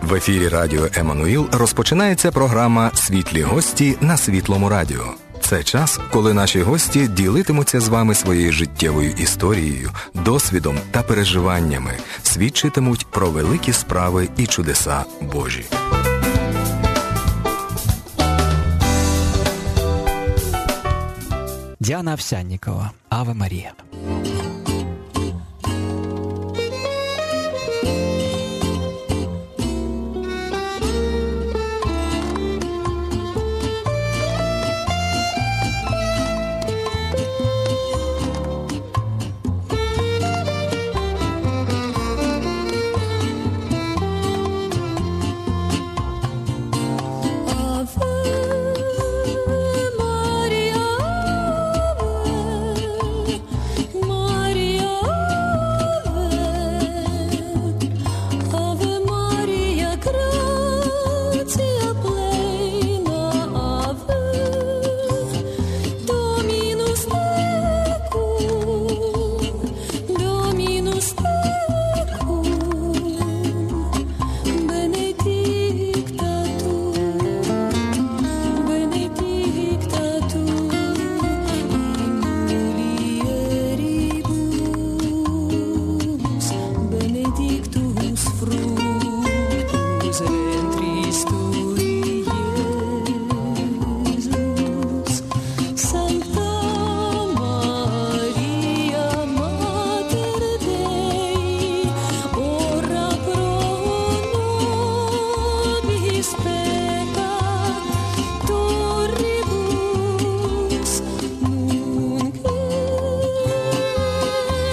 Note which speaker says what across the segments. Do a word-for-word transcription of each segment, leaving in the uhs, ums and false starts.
Speaker 1: В ефірі радіо «Еммануїл» розпочинається програма «Світлі гості» на Світлому радіо. Це час, коли наші гості ділитимуться з вами своєю життєвою історією, досвідом та переживаннями, свідчитимуть про великі справи і чудеса Божі.
Speaker 2: Діана Овсянникова. Аве Марія.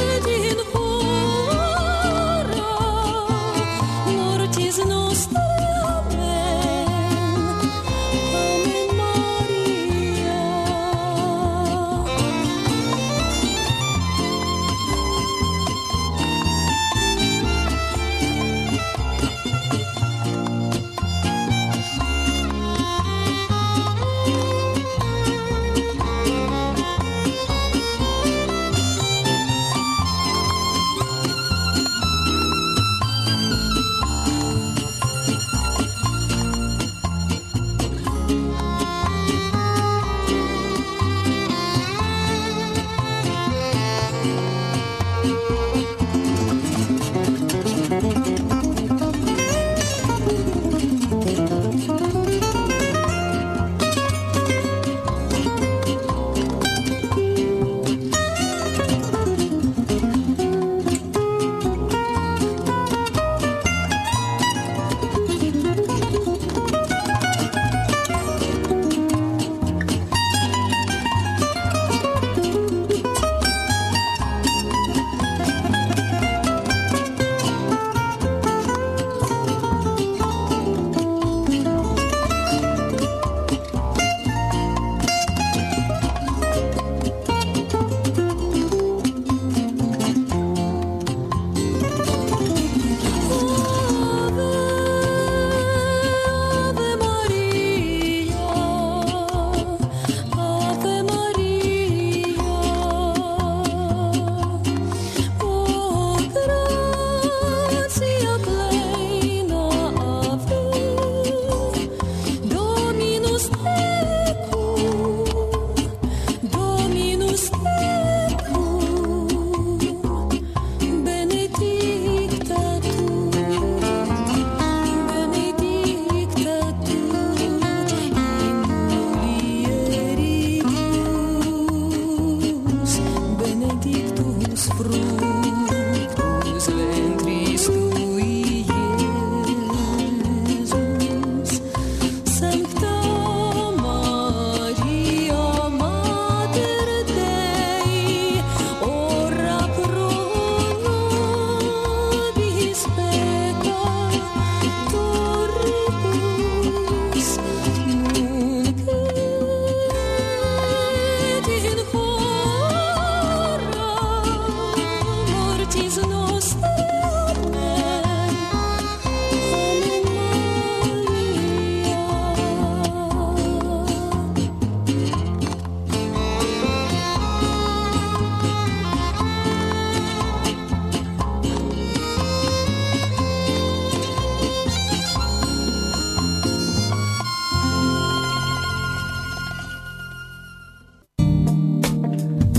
Speaker 3: Mortis nostre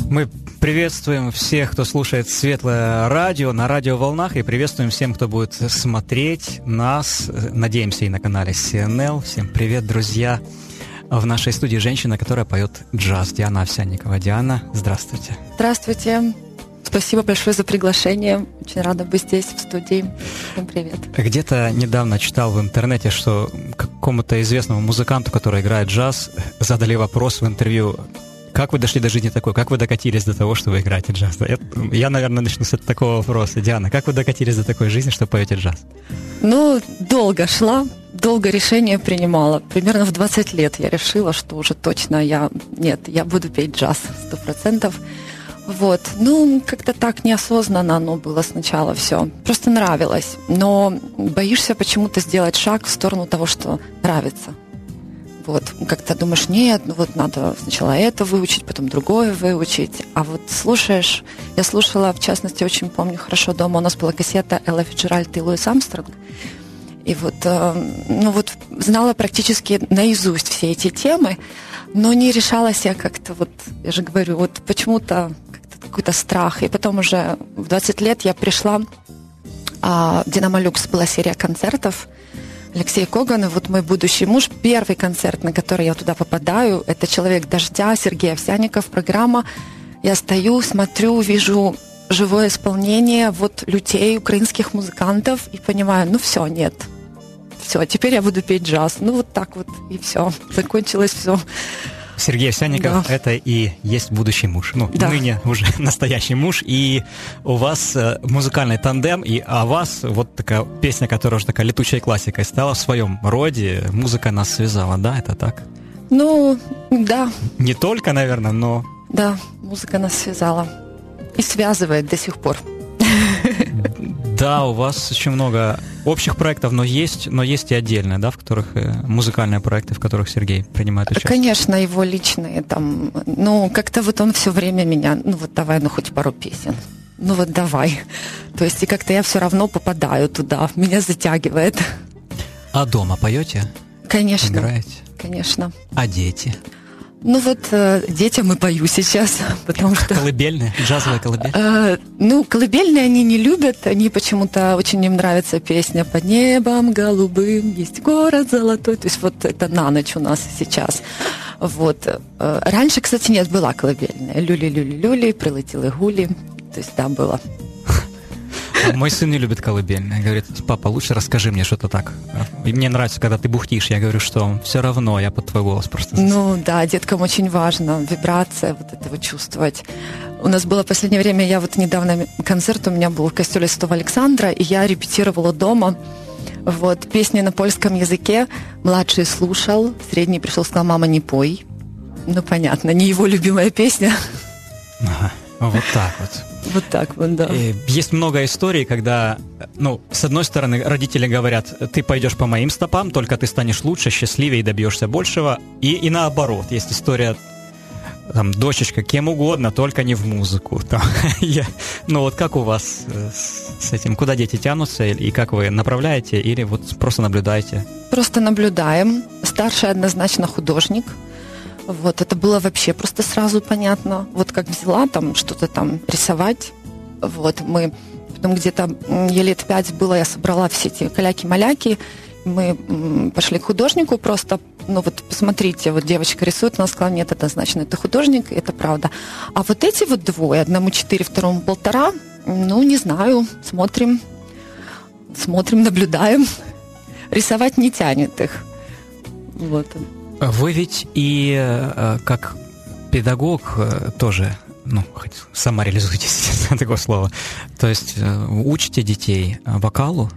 Speaker 2: Мы приветствуем всех, кто слушает Светлое радио на радиоволнах, и приветствуем всем, кто будет смотреть нас. Надеемся, и на канале си эн эл. Всем привет, друзья. В нашей студии женщина, которая поет джаз, Диана Овсянникова. Диана, здравствуйте.
Speaker 3: Здравствуйте. Спасибо большое за приглашение. Очень рада быть здесь, в студии. Всем привет.
Speaker 2: Где-то недавно читал в интернете, что какому-то известному музыканту, который играет джаз, задали вопрос в интервью: как вы дошли до жизни такой? Как вы докатились до того, что вы играете джаз? Я, я, наверное, начну с такого вопроса. Диана, как вы докатились до такой жизни, что поете джаз?
Speaker 3: Ну, долго шла, долго решение принимала. Примерно в двадцать лет я решила, что уже точно я... Нет, я буду петь джаз сто процентов. Вот. Ну, как-то так неосознанно оно было сначала все. Просто нравилось. Но боишься почему-то сделать шаг в сторону того, что нравится. Вот, как-то думаешь, нет, ну вот надо сначала это выучить, потом другое выучить. А вот слушаешь, я слушала, в частности, очень помню хорошо дома, у нас была кассета Элла Фицджеральд и Луис Армстронг. И вот, ну вот, знала практически наизусть все эти темы, но не решалась я как-то, вот, я же говорю, вот почему-то как-то какой-то страх. И потом уже в двадцать лет я пришла, а, в «Динамо Люкс» была серия концертов, Алексей Коган, и вот мой будущий муж, первый концерт, на который я туда попадаю, это «Человек дождя», Сергей Овсянников, программа. Я стою, смотрю, вижу живое исполнение вот людей, украинских музыкантов, и понимаю, ну все, нет, все, теперь я буду петь джаз. Ну вот так вот, и все, закончилось все.
Speaker 2: Сергей Овсянников, да. Это и есть будущий муж. Ну, да. Ныне уже настоящий муж. И у вас музыкальный тандем, и о вас вот такая песня, которая уже такая летучей классикой стала в своем роде. Музыка нас связала, да, это так?
Speaker 3: Ну, да.
Speaker 2: Не только, наверное, но...
Speaker 3: Да, музыка нас связала. И связывает до сих пор.
Speaker 2: Да, у вас очень много общих проектов, но есть, но есть и отдельные, да, в которых музыкальные проекты, в которых Сергей принимает участие.
Speaker 3: Конечно, его личные там, ну, как-то вот он все время меня, ну вот давай, ну хоть пару песен, ну вот давай. То есть и как-то я все равно попадаю туда, меня затягивает.
Speaker 2: А дома поете?
Speaker 3: Конечно.
Speaker 2: Играете?
Speaker 3: Конечно.
Speaker 2: А дети?
Speaker 3: Ну вот э, детям и пою сейчас, потому что...
Speaker 2: Колыбельные? Джазовые колыбельные?
Speaker 3: Э, ну, колыбельные они не любят, они почему-то, очень им нравится песня «Под небом голубым есть город золотой», то есть вот это на ночь у нас сейчас. Вот. Э, раньше, кстати, нет, была колыбельная. «Люли-люли-люли», «Прилетели гули», то есть да, было.
Speaker 2: Мой сын не любит колыбельные. Говорит: папа, лучше расскажи мне что-то так. И мне нравится, когда ты бухтишь. Я говорю, что все равно, я под твой голос просто...
Speaker 3: Ну да, деткам очень важно вибрация, вот это вот чувствовать. У нас было в последнее время, я вот недавно концерт у меня был в костеле Святого Александра, и я репетировала дома вот песни на польском языке. Младший слушал, средний пришел, сказал: мама, не пой. Ну понятно, не его любимая песня.
Speaker 2: Ага, вот так вот.
Speaker 3: Вот так вот, да.
Speaker 2: Есть много историй, когда, ну, с одной стороны, родители говорят: ты пойдешь по моим стопам, только ты станешь лучше, счастливее и добьешься большего. И, и наоборот, есть история, там, дочечка, кем угодно, только не в музыку. Там, я, ну, вот как у вас с этим? Куда дети тянутся? И как вы направляете? Или вот просто наблюдаете?
Speaker 3: Просто наблюдаем. Старший однозначно художник. Вот, это было вообще просто сразу понятно. Вот как взяла там что-то там рисовать, вот, мы потом где-то, я лет пять было, я собрала все эти каляки-маляки, мы пошли к художнику просто, ну вот посмотрите, вот девочка рисует, она сказала: нет, однозначно, это художник, это правда. А вот эти вот двое, одному четыре, второму полтора, ну, не знаю, смотрим, смотрим, наблюдаем, рисовать не тянет их, вот.
Speaker 2: Вы ведь и э, как педагог э, тоже, ну, хоть сама реализуетесь, такое слово, то есть э, учите детей вокалу?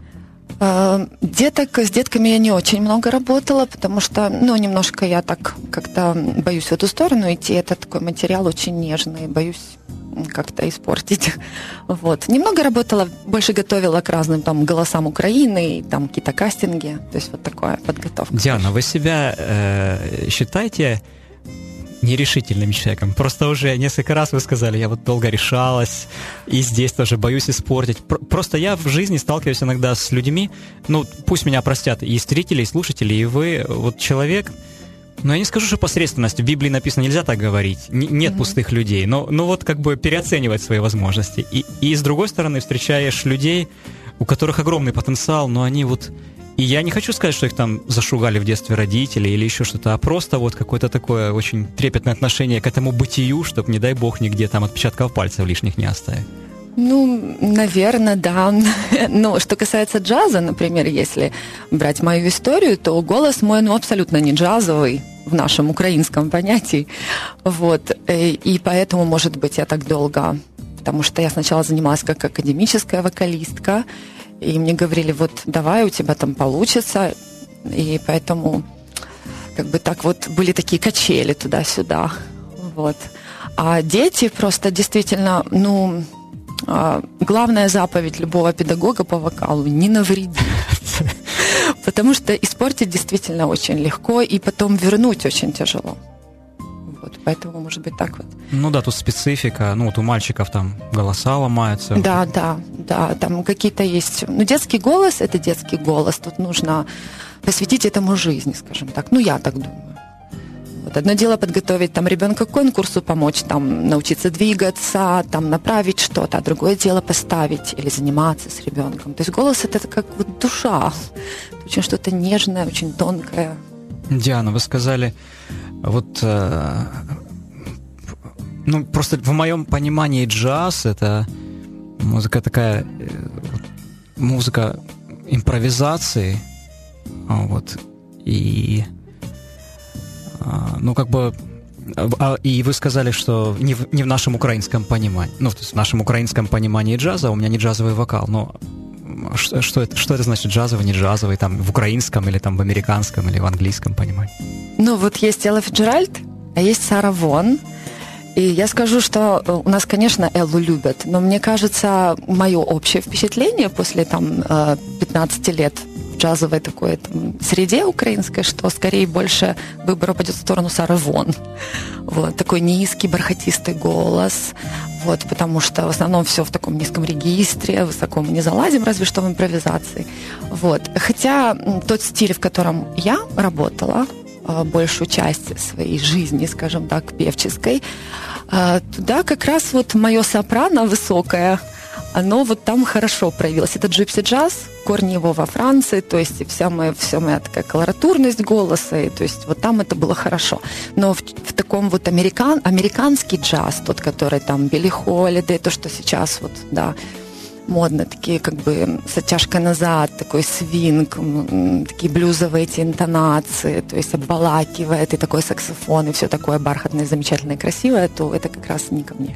Speaker 3: Деток, с детками я не очень много работала, потому что, ну, немножко я так как-то боюсь в эту сторону идти. Это такой материал очень нежный, боюсь как-то испортить. Вот. Немного работала, больше готовила к разным там голосам Украины, там какие-то кастинги, то есть вот такая подготовка.
Speaker 2: Диана, вы себя э, считаете нерешительным человеком? Просто уже несколько раз вы сказали: я вот долго решалась, и здесь тоже боюсь испортить. Просто я в жизни сталкиваюсь иногда с людьми, ну, пусть меня простят и зрители, и слушатели, и вы, вот человек, Ну, я не скажу, что посредственность. В Библии написано, нельзя так говорить. Н- нет mm-hmm. пустых людей. Но, ну вот как бы переоценивать свои возможности. И, и с другой стороны встречаешь людей, у которых огромный потенциал, но они вот... И я не хочу сказать, что их там зашугали в детстве родители или еще что-то, а просто вот какое-то такое очень трепетное отношение к этому бытию, чтобы, не дай бог, нигде там отпечатков пальцев лишних не оставить.
Speaker 3: Ну, наверное, да. Но что касается джаза, например, если брать мою историю, то голос мой, ну, абсолютно не джазовый в нашем украинском понятии. Вот. И поэтому, может быть, я так долго... Потому что я сначала занималась как академическая вокалистка, и мне говорили, вот давай, у тебя там получится. И поэтому как бы так вот были такие качели туда-сюда. Вот. А дети просто действительно, ну... Главная заповедь любого педагога по вокалу – не навреди. Потому что испортить действительно очень легко, и потом вернуть очень тяжело. Вот, поэтому, может быть, так вот.
Speaker 2: Ну да, тут специфика. Ну вот у мальчиков там голоса ломаются.
Speaker 3: Да, да, да. Там какие-то есть... Ну, детский голос – это детский голос. Тут нужно посвятить этому жизни, скажем так. Ну, я так думаю. Вот одно дело подготовить там ребенка к конкурсу, помочь там научиться двигаться, там направить что-то, а другое дело поставить или заниматься с ребенком. То есть голос это как вот душа, очень что-то нежное, очень тонкое.
Speaker 2: Диана, вы сказали, вот, э, ну просто в моем понимании джаз это музыка такая, э, музыка импровизации, вот, и ну, как бы, и вы сказали, что не в, не в нашем украинском понимании, ну, то есть в нашем украинском понимании джаза, у меня не джазовый вокал, но что, что, это, что это значит джазовый, не джазовый, там, в украинском или там в американском или в английском понимании?
Speaker 3: Ну, вот есть Элла Фицджеральд, а есть Сара Вон, и я скажу, что у нас, конечно, Эллу любят, но мне кажется, мое общее впечатление после, там, пятнадцати лет джазовой такой там, среде украинской, что скорее больше выбор пойдет в сторону Сары Вон. Вот, такой низкий, бархатистый голос, вот, потому что в основном все в таком низком регистре, высоко мы не залазим, разве что в импровизации. Вот. Хотя тот стиль, в котором я работала, большую часть своей жизни, скажем так, певческой, туда как раз вот мое сопрано высокое, оно вот там хорошо проявилось. Это джипси-джаз, корни его во Франции, то есть вся моя, вся моя такая колоратурность голоса, и, то есть вот там это было хорошо. Но в, в таком вот американ, американский джаз, тот, который там Билли Холидей, то, что сейчас вот, да, модно, такие как бы с оттяжкой назад, такой свинг, такие блюзовые эти интонации, то есть обволакивает, и такой саксофон, и все такое бархатное, замечательное, красивое, то это как раз не ко мне.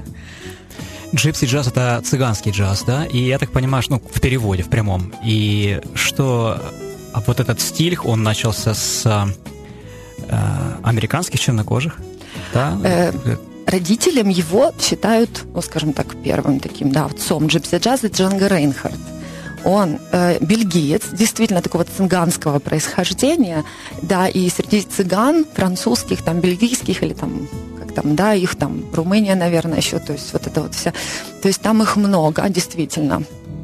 Speaker 2: Джипси джаз — это цыганский джаз, да? И я так понимаю, что, ну, в переводе, в прямом. И что а вот этот стиль, он начался с э, американских чернокожих, да?
Speaker 3: Э, родителям его считают, ну, скажем так, первым таким, да, отцом джипси-джаза Джанго Рейнхард. Он э, бельгиец, действительно такого цыганского происхождения, да, и среди цыган французских, там, бельгийских или там... Там, да, их там, Румыния, наверное, еще, то есть вот это вот вся, то есть там их много, действительно,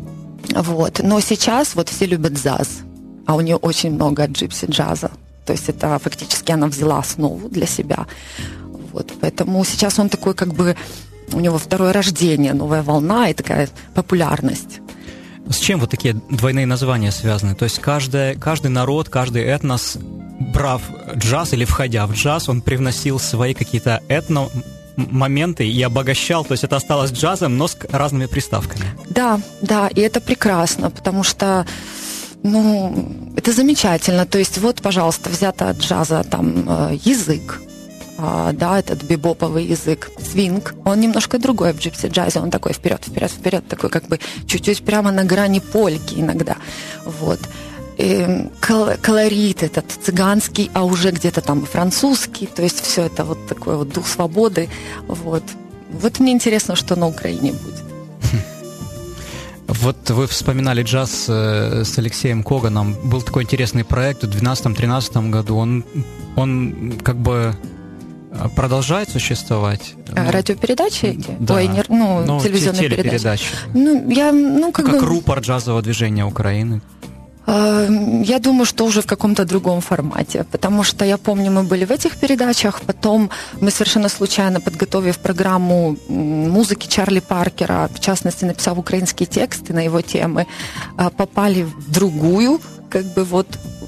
Speaker 3: вот, но сейчас вот все любят джаз, а у нее очень много джипси-джаза, то есть это фактически она взяла основу для себя, вот, поэтому сейчас он такой как бы, у него второе рождение, новая волна и такая популярность.
Speaker 2: С чем вот такие двойные названия связаны? То есть каждый, каждый народ, каждый этнос, брав джаз или входя в джаз, он привносил свои какие-то этно-моменты и обогащал, то есть это осталось джазом, но с разными приставками. Да,
Speaker 3: да, и это прекрасно, потому что, ну, это замечательно. То есть вот, пожалуйста, взято от джаза там язык, да, этот бибоповый язык, свинг, он немножко другой в джипси-джазе, он такой вперед, вперед, вперед, такой как бы чуть-чуть прямо на грани польки иногда, вот. И колорит этот цыганский, а уже где-то там французский, то есть все это вот такой вот дух свободы, вот. Вот мне интересно, что на Украине будет.
Speaker 2: Вот вы вспоминали джаз с Алексеем Коганом, был такой интересный проект в двенадцатом-тринадцатом году, он, он как бы продолжает существовать?
Speaker 3: Радиопередачи эти?
Speaker 2: Да.
Speaker 3: Ой, не, ну, ну, телевизионные
Speaker 2: телепередачи.
Speaker 3: передачи. Ну, я, ну, как,
Speaker 2: как
Speaker 3: бы...
Speaker 2: рупор джазового движения Украины.
Speaker 3: Я думаю, что уже в каком-то другом формате, потому что я помню, мы были в этих передачах, потом мы совершенно случайно, подготовив программу музыки Чарли Паркера, в частности, написав украинские тексты на его темы, попали в другую, как бы вот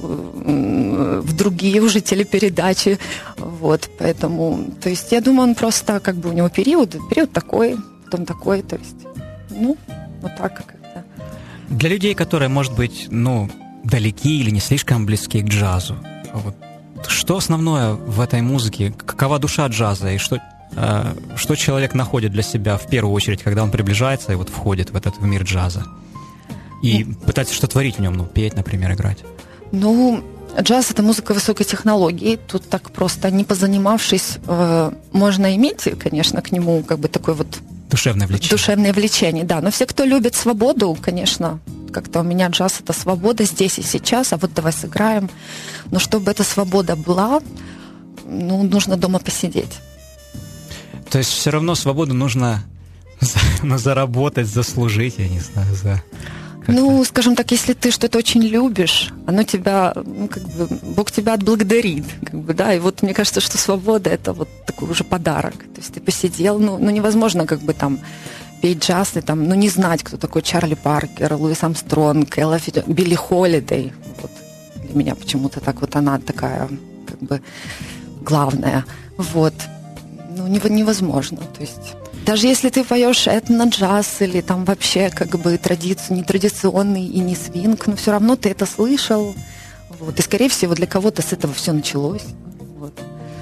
Speaker 3: в другие уже телепередачи, вот, поэтому, то есть я думаю, он просто, как бы у него период, период такой, потом такой, то есть, ну, вот так как-то.
Speaker 2: Для людей, которые, может быть, ну, далеки или не слишком близки к джазу, вот, что основное в этой музыке, какова душа джаза, и что, э, что человек находит для себя в первую очередь, когда он приближается и вот входит в этот в мир джаза? И ну, пытается что творить в нем, ну, петь, например, играть.
Speaker 3: Ну, джаз – это музыка высокой технологии. Тут так просто, не позанимавшись, э, можно иметь, конечно, к нему как бы такой вот...
Speaker 2: Душевное влечение.
Speaker 3: Душевное влечение, да. Но все, кто любит свободу, конечно, как-то у меня джаз – это свобода здесь и сейчас, а вот давай сыграем. Но чтобы эта свобода была, ну, нужно дома посидеть.
Speaker 2: То есть все равно свободу нужно заработать, заслужить, я не знаю, за... Как-то.
Speaker 3: Ну, скажем так, если ты что-то очень любишь, оно тебя, ну, как бы, Бог тебя отблагодарит, как бы, да, и вот мне кажется, что свобода – это вот такой уже подарок. То есть ты посидел, ну, ну невозможно, как бы, там, петь джаз, и, там, ну, не знать, кто такой Чарли Паркер, Луис Армстронг, Элла Фи... Билли Холидей. Вот для меня почему-то так вот она такая, как бы, главная. Вот. Ну, невозможно, то есть... Даже если ты поешь этно-джаз или там вообще как бы традицию, не традиционный и не свинг, но все равно ты это слышал. Вот. И, скорее всего, для кого-то с этого все началось. Вот.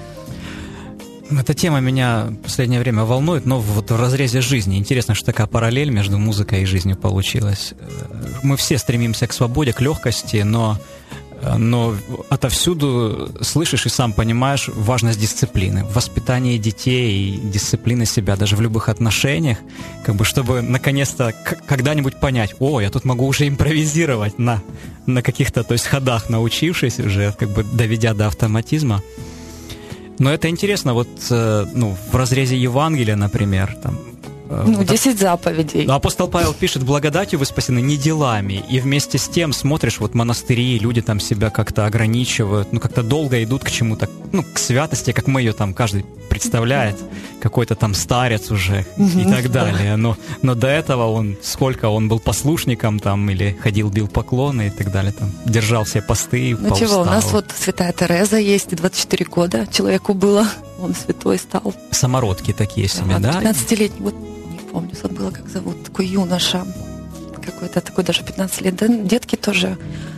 Speaker 2: Эта тема меня в последнее время волнует, но вот в разрезе жизни. Интересно, что такая параллель между музыкой и жизнью получилась. Мы все стремимся к свободе, к легкости, но... Но отовсюду слышишь и сам понимаешь важность дисциплины, воспитание детей, дисциплины себя, даже в любых отношениях, как бы, чтобы наконец-то когда-нибудь понять, о, я тут могу уже импровизировать на, на каких-то, то есть, ходах, научившись уже, как бы доведя до автоматизма. Но это интересно, вот, ну, в разрезе Евангелия, например, там,
Speaker 3: ну, десять заповедей.
Speaker 2: Апостол Павел пишет: благодатью вы спасены, не делами. И вместе с тем смотришь, вот монастыри, люди там себя как-то ограничивают, ну, как-то долго идут к чему-то, ну, к святости, как мы ее там каждый представляет, какой-то там старец уже и так далее. Но, но до этого он, сколько он был послушником там, или ходил, бил поклоны и так далее, там, держал все посты,
Speaker 3: ну, чего, у нас вот святая Тереза есть, двадцать четыре года человеку было, он святой стал.
Speaker 2: Самородки такие себе, да?
Speaker 3: пятнадцатилетний, вот помню, забыла, как зовут, такой юноша, какой-то такой даже пятнадцать лет, да, детки тоже.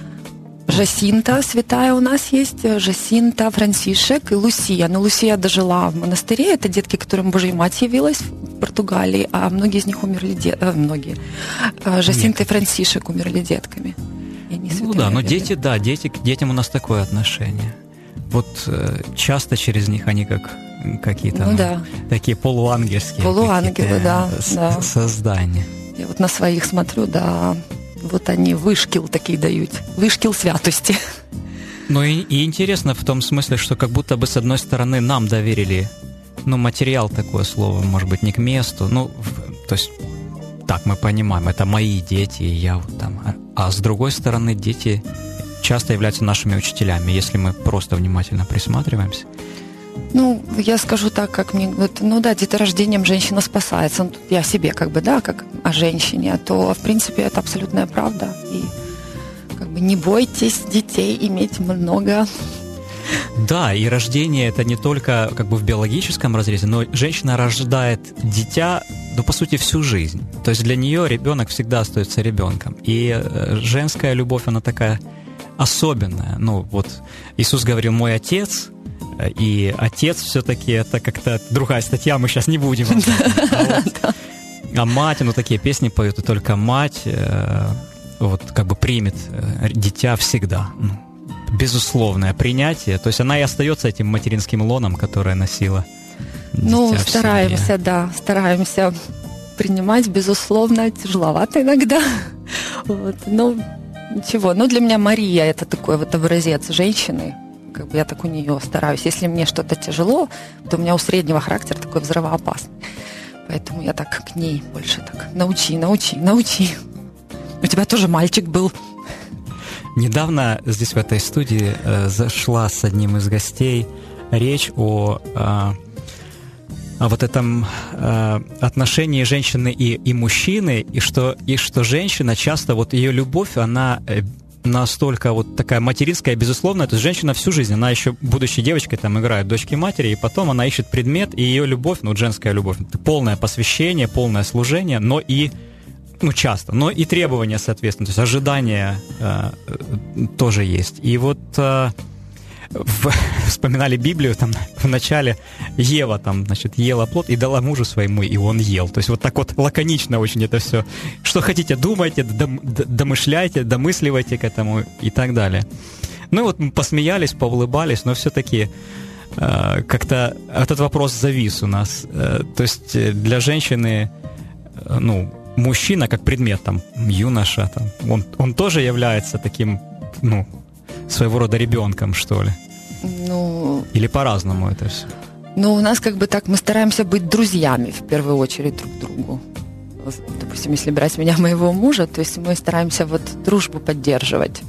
Speaker 3: Жасинта святая у нас есть, Жасинта, Франсишек и Лусия. Но Лусия дожила в монастыре, это детки, которым Божья Мать явилась в Португалии, а многие из них умерли, де... э, многие. Жасинта и Франсишек умерли детками. И они
Speaker 2: ну да, но дети, да, дети, к детям у нас такое отношение. Вот э, часто через них они как какие-то
Speaker 3: ну,
Speaker 2: ну,
Speaker 3: да.
Speaker 2: такие полуангельские
Speaker 3: полуангелы, да,
Speaker 2: с-
Speaker 3: да.
Speaker 2: создания.
Speaker 3: Я вот на своих смотрю, да, вот они вышкіл такие дают, вышкіл святости.
Speaker 2: Ну и, и интересно в том смысле, что как будто бы с одной стороны нам доверили, ну, материал, такое слово, может быть, не к месту, ну, в, то есть так мы понимаем, это мои дети, и я вот там, а, а с другой стороны дети часто являются нашими учителями, если мы просто внимательно присматриваемся.
Speaker 3: Ну, я скажу так, как мне... Вот, ну да, деторождением женщина спасается. Ну, я о себе как бы, да, как о женщине. То, в принципе, это абсолютная правда. И как бы не бойтесь детей иметь много.
Speaker 2: Да, и рождение это не только как бы в биологическом разрезе, но женщина рождает дитя, ну, по сути, всю жизнь. То есть для нее ребенок всегда остается ребенком. И женская любовь, она такая особенная. Ну, вот Иисус говорил: «Мой отец». И отец все-таки это как-то другая статья, мы сейчас не будем. А, вот, а мать, ну такие песни поют, и только мать э, вот как бы примет э, дитя всегда. Ну, безусловное принятие. То есть она и остается этим материнским лоном, которое носила дитя.
Speaker 3: Ну,
Speaker 2: в
Speaker 3: стараемся,
Speaker 2: себе.
Speaker 3: да, стараемся принимать, безусловно, тяжеловато иногда. Вот, ну, ничего. Ну, для меня Мария это такой вот образец женщины. Как бы я так у нее стараюсь. Если мне что-то тяжело, то у меня у среднего характера такой взрывоопасный. Поэтому я так к ней больше так: научи, научи, научи. У тебя тоже мальчик был.
Speaker 2: Недавно здесь в этой студии э, зашла с одним из гостей речь о, э, о вот этом э, отношении женщины и, и мужчины, и что, и что женщина часто, вот ее любовь, она настолько вот такая материнская, безусловно, то есть женщина всю жизнь, она еще, будучи девочкой, там играет дочки матери, и потом она ищет предмет, и ее любовь, ну, женская любовь, полное посвящение, полное служение, но и ну, часто, но и требования, соответственно, то есть ожидания э, тоже есть. И вот э, в, вспоминали Библию, там в начале Ева там, значит, ела плод и дала мужу своему, и он ел. То есть вот так вот лаконично очень это все. Что хотите, думайте, дом, домышляйте, домысливайте к этому и так далее. Ну вот мы посмеялись, поулыбались, но все-таки э, как-то этот вопрос завис у нас. Э, то есть для женщины, э, ну, мужчина как предмет, там, юноша, там, он, он тоже является таким, ну, своего рода ребенком, что ли?
Speaker 3: Ну...
Speaker 2: Или по-разному это все?
Speaker 3: Ну, у нас как бы так, мы стараемся быть друзьями в первую очередь друг другу. Допустим, если брать меня, моего мужа, то есть мы стараемся вот дружбу поддерживать.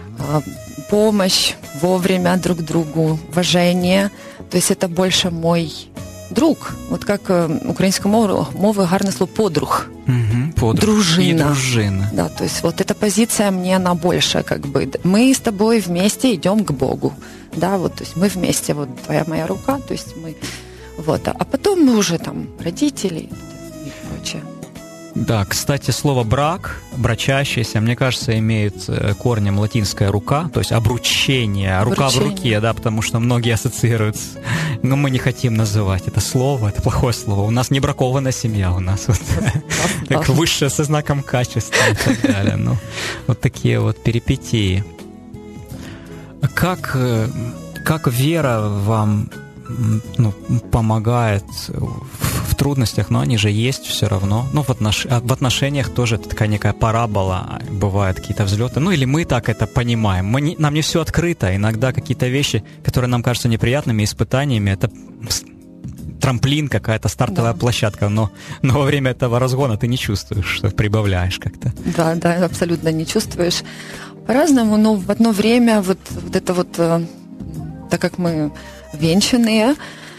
Speaker 3: Помощь вовремя друг другу, уважение. То есть это больше мой... друг, от як українською мовою, мовою гарне слово подруг.
Speaker 2: Угу, подруг.
Speaker 3: Дружина.
Speaker 2: И дружина.
Speaker 3: Да, то есть вот эта позиция мне, она больше как бы. Мы с тобой вместе идем к Богу. Да, вот, то есть мы вместе, вот твоя моя рука, то есть мы, вот, а потом мы уже там родители и прочее.
Speaker 2: Да, кстати, слово «брак», «брачащийся», мне кажется, имеет корнем латинская «рука», то есть обручение, рука
Speaker 3: обручение.
Speaker 2: в руке, да, потому что многие ассоциируют, но мы не хотим называть это слово, это плохое слово. У нас не бракованная семья, у нас вот так высшее со знаком качества и так далее. Ну, вот такие вот перипетии. Как, как вера вам, ну, помогает в трудностях, но они же есть все равно. Ну, в, отнош... в отношениях тоже это такая некая парабола, бывают какие-то взлеты. Ну, или мы так это понимаем. Мы не... Нам не все открыто. Иногда какие-то вещи, которые нам кажутся неприятными испытаниями, это трамплин, какая-то стартовая да. площадка, но, но во время этого разгона ты не чувствуешь, что прибавляешь как-то.
Speaker 3: Да, да, абсолютно не чувствуешь. По-разному, но в одно время вот, вот это вот, так как мы венчанные,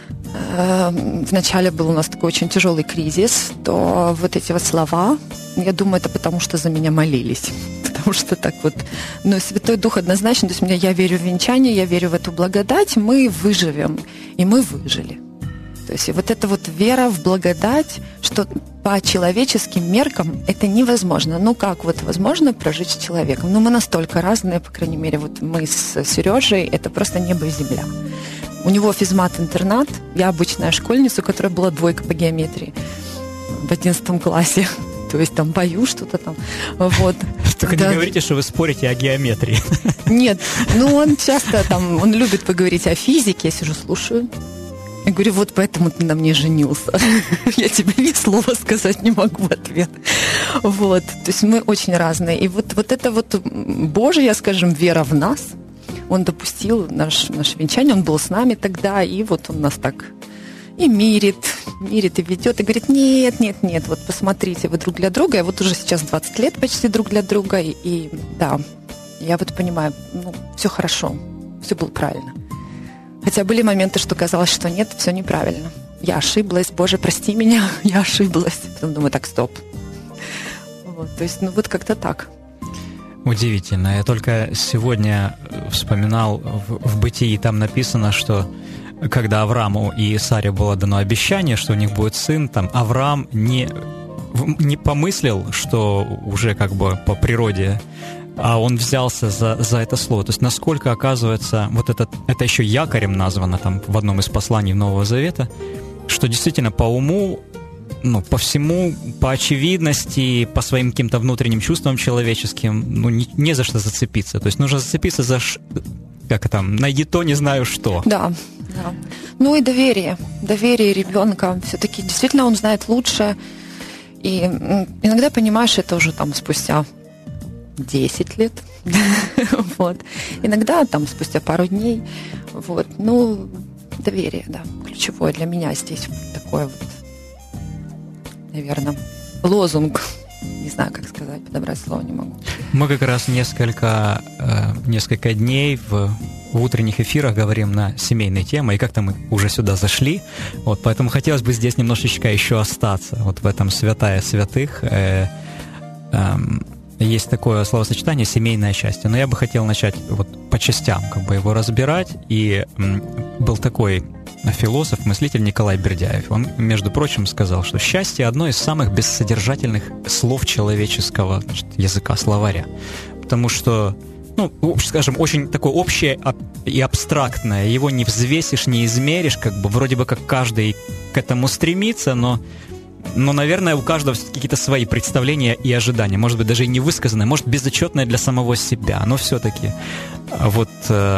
Speaker 3: вначале был у нас такой очень тяжелый кризис, то вот эти вот слова, я думаю, это потому, что за меня молились. Потому что так вот, ну, Святой Дух однозначно, то есть я верю в венчание, я верю в эту благодать, мы выживем, и мы выжили. То есть вот эта вот вера в благодать, что по человеческим меркам это невозможно. Ну как вот возможно прожить с человеком? Ну мы настолько разные, по крайней мере, вот мы с Сережей, это просто небо и земля. У него физмат-интернат, я обычная школьница, у которой была двойка по геометрии в одиннадцатом классе. То есть там пою что-то там, вот.
Speaker 2: Только да. Не говорите, что вы спорите о геометрии.
Speaker 3: Нет, ну он часто там, он любит поговорить о физике, я сижу, слушаю. Я говорю, вот поэтому ты на мне женился. Я тебе ни слова сказать не могу в ответ. Вот, то есть мы очень разные. И вот, вот это вот Божья, скажем, вера в нас, он допустил наш, наше венчание, он был с нами тогда, и вот он нас так и мирит, мирит и ведет, и говорит, нет, нет, нет, вот посмотрите, вы друг для друга, и вот уже сейчас двадцать лет почти друг для друга, и, и да, я вот понимаю, ну, все хорошо, все было правильно. Хотя были моменты, что казалось, что нет, все неправильно. Я ошиблась, Боже, прости меня, я ошиблась. Потом думаю, так, стоп. Вот, то есть, ну вот как-то так.
Speaker 2: Удивительно. Я только сегодня вспоминал в, в «Бытии», там написано, что когда Аврааму и Саре было дано обещание, что у них будет сын, там Авраам не, не помыслил, что уже как бы по природе, а он взялся за, за это слово. То есть насколько, оказывается, вот это, это еще якорем названо там в одном из посланий Нового Завета, что действительно по уму, ну, по всему, по очевидности, по своим каким-то внутренним чувствам человеческим, ну, не, не за что зацепиться. То есть нужно зацепиться за... Ш... Как это там? Найди то, не знаю что.
Speaker 3: Да, да. Ну и доверие. Доверие ребенка. Все-таки действительно он знает лучше. И иногда понимаешь это уже там спустя десять лет. Вот. Иногда там спустя пару дней. Вот. Ну, доверие, да. Ключевое для меня здесь такое вот, наверное, лозунг не знаю, как сказать, подобрать слово не могу.
Speaker 2: Мы как раз несколько, несколько дней в, в утренних эфирах говорим на семейные темы, и как-то мы уже сюда зашли, вот, поэтому хотелось бы здесь немножечко еще остаться, вот в этом святая святых. Э, э, есть такое словосочетание «семейное счастье», но я бы хотел начать вот по частям, как бы его разбирать, и м, был такой философ, мыслитель Николай Бердяев. Он, между прочим, сказал, что счастье – одно из самых бессодержательных слов человеческого, значит, языка, словаря. Потому что, ну, скажем, очень такое общее и абстрактное. Его не взвесишь, не измеришь, как бы вроде бы как каждый к этому стремится, но, но наверное, у каждого какие-то свои представления и ожидания. Может быть, даже и не высказанные, может, безотчетные для самого себя. Но все-таки вот...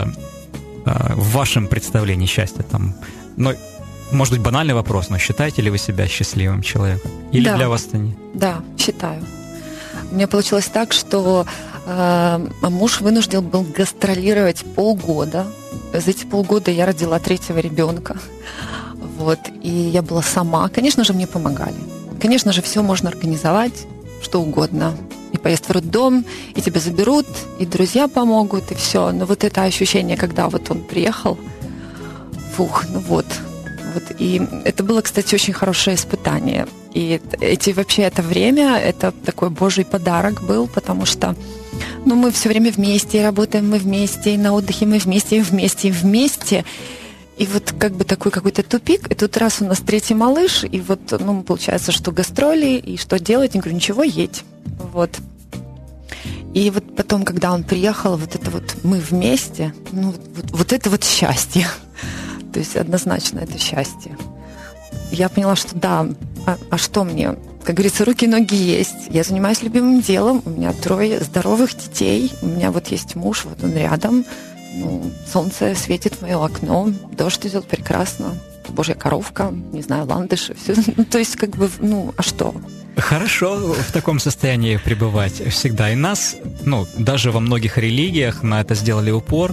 Speaker 2: в вашем представлении счастья там, ну, может быть, банальный вопрос, но считаете ли вы себя счастливым человеком? Или
Speaker 3: да.
Speaker 2: для вас это не?
Speaker 3: Да, считаю. У меня получилось так, что э, муж вынужден был гастролировать полгода. За эти полгода я родила третьего ребенка. Вот, и я была сама. Конечно же, мне помогали. Конечно же, все можно организовать, что угодно. И поезд в роддом, и тебя заберут, и друзья помогут, и все. Но вот это ощущение, когда вот он приехал, фух, ну вот. вот. И это было, кстати, очень хорошее испытание. И эти, вообще это время, это такой Божий подарок был, потому что ну, мы все время вместе, и работаем мы вместе, и на отдыхе мы вместе, и вместе, и вместе. И вот как бы такой какой-то тупик. И тут раз у нас третий малыш, и вот, ну, получается, что гастроли, и что делать? Я говорю, ничего, едь. Вот. И вот потом, когда он приехал, вот это вот мы вместе, ну, вот, вот это вот счастье. То есть однозначно это счастье. Я поняла, что да, а, а что мне? Как говорится, руки и ноги есть. Я занимаюсь любимым делом, у меня трое здоровых детей, у меня вот есть муж, вот он рядом. Ну, солнце светит в мое окно, дождь идет прекрасно, божья коровка, не знаю, ландыши, все. Ну, то есть, как бы, ну, а что?
Speaker 2: Хорошо в таком состоянии пребывать всегда. И нас, ну, даже во многих религиях на это сделали упор,